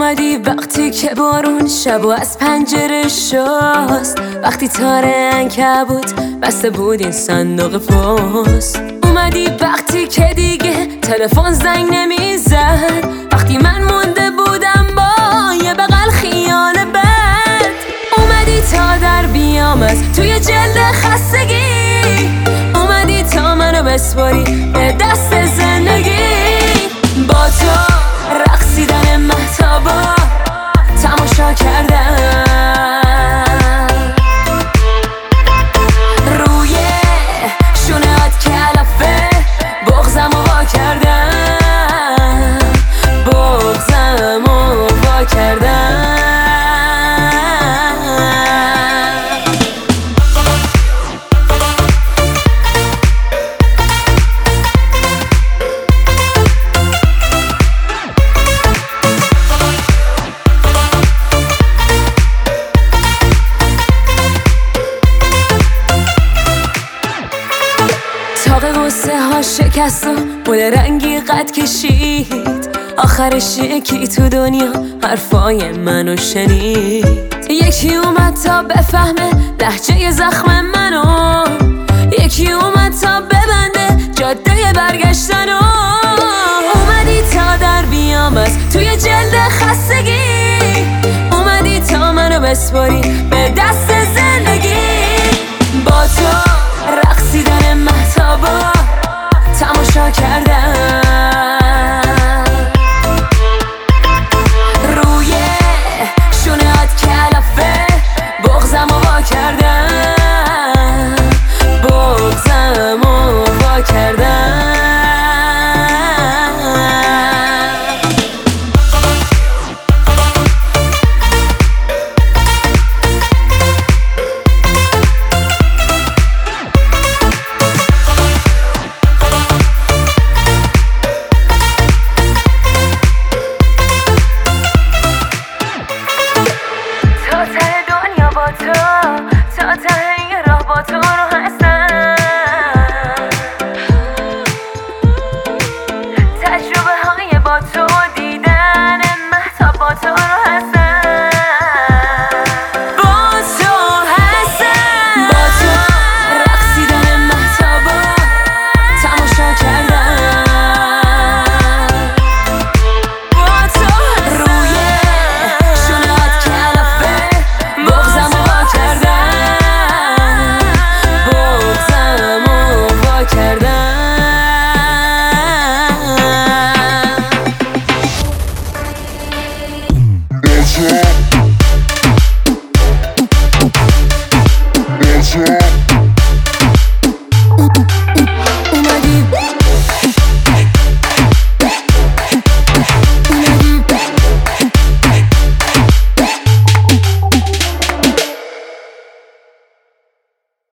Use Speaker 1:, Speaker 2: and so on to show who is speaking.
Speaker 1: اومدی وقتی که بارون شب و از پنجره شست، وقتی تار عنکبوت بسته بود این صندوق پست. اومدی وقتی که دیگه تلفن زنگ نمیزد، وقتی من مونده بودم با یه بغل خیال بد. اومدی تا در بیام از توی جلد خستگی، اومدی تا منو بسپاری به دست زندگی. با تو رقصیدن مهتابا تماشا کردم، روی شونه‌ات کلافه بغضمو وا کردم، بغضمو وا کردم. تاق غصه ها شکست و گل رنگی قد کشید، آخرش یکی تو دنیا حرفای منو شنید. یکی اومد تا بفهمه لهجه زخم منو، یکی اومد تا ببنده جاده برگشتنو. اومدی تا در بیام از توی جلد خستگی، اومدی تا منو بسپاری به دست زندگی. با تو رقصیدن مهتابا تماشا کردم، روی شونه‌ات کلافه بغضمو وا کردم، بغضمو وا کردم. تا ته این راه با تو رو هستم، تجربه های با تو دیدن مهتاب با تو رو هستم، با تو هستم. با تو رقصیدن مهتابا تماشا کردم، با تو روی شونه‌ات کلافه بغضمو وا کردم، بغضمو وا کردم.